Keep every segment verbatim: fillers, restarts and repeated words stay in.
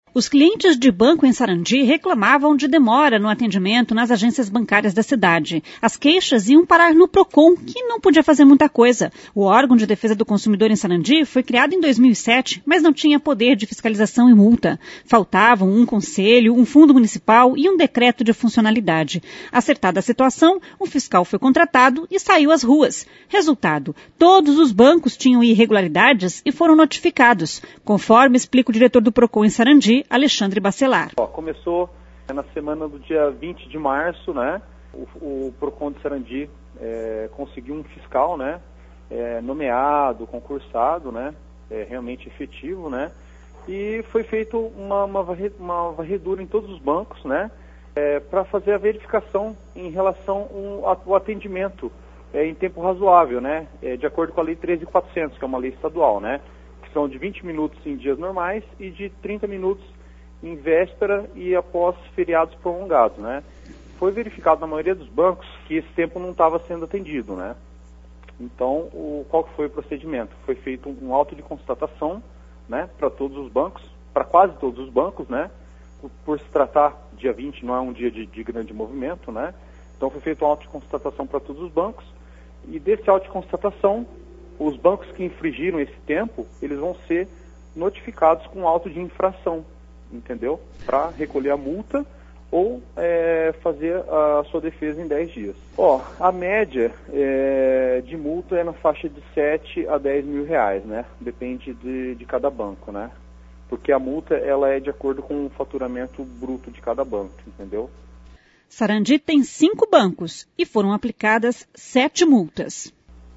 Os clientes de banco em Sarandi reclamavam de demora no atendimento nas agências bancárias da cidade. As queixas iam parar no Procon, que não podia fazer muita coisa. O órgão de defesa do consumidor em Sarandi foi criado em dois mil e sete, mas não tinha poder de fiscalização e multa. Faltavam um conselho, um fundo municipal e um decreto de funcionalidade. Acertada a situação, o fiscal foi contratado e saiu às ruas. Resultado, todos os bancos tinham irregularidades e foram notificados, conforme explica o diretor do Procon em Sarandi, Alexandre Bacelar. Ó, começou na semana do dia vinte de março, né? O, o Procon de Sarandi é, conseguiu um fiscal, né? É, nomeado, concursado, né? É, realmente efetivo, né? E foi feito uma, uma, varre, uma varredura em todos os bancos, né? É, para fazer a verificação em relação ao atendimento é, em tempo razoável, né? É, de acordo com a Lei treze mil e quatrocentos, que é uma lei estadual, né? São de vinte minutos em dias normais e de trinta minutos em véspera e após feriados prolongados, né? Foi verificado na maioria dos bancos que esse tempo não estava sendo atendido, né? Então, o, qual que foi o procedimento? Foi feito um, um auto de constatação, né? Para todos os bancos, para quase todos os bancos, né? Por, por se tratar, dia vinte não é um dia de, de grande movimento, né? Então, foi feito um auto de constatação para todos os bancos e desse auto de constatação, os bancos que infringiram esse tempo, eles vão ser notificados com auto de infração, entendeu? Para recolher a multa ou é, fazer a sua defesa em dez dias. Ó, a média é, de multa é na faixa de sete a dez mil reais, né? Depende de, de cada banco, né? Porque a multa, ela é de acordo com o faturamento bruto de cada banco, entendeu? Sarandi tem cinco bancos e foram aplicadas sete multas.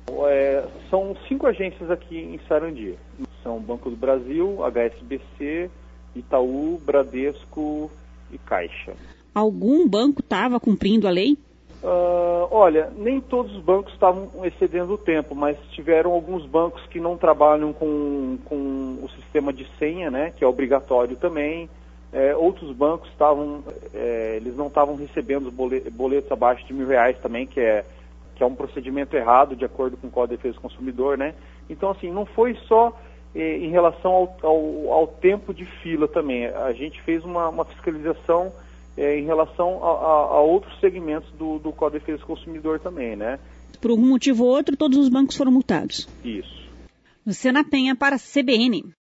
É, são cinco agências aqui em Sarandi. São Banco do Brasil, H S B C, Itaú, Bradesco e Caixa. Algum banco estava cumprindo a lei? Uh, olha, nem todos os bancos estavam excedendo o tempo, mas tiveram alguns bancos que não trabalham com, com o sistema de senha, né, que é obrigatório também. É, outros bancos estavam, é, eles não estavam recebendo boletos abaixo de mil reais também, que é que é um procedimento errado, de acordo com o Código de Defesa do Consumidor, né? Então, assim, não foi só eh, em relação ao, ao, ao tempo de fila também. A gente fez uma, uma fiscalização eh, em relação a, a, a outros segmentos do, do Código de Defesa do Consumidor também, né? Por algum motivo ou outro, todos os bancos foram multados. Isso. Luciana Penha para a C B N.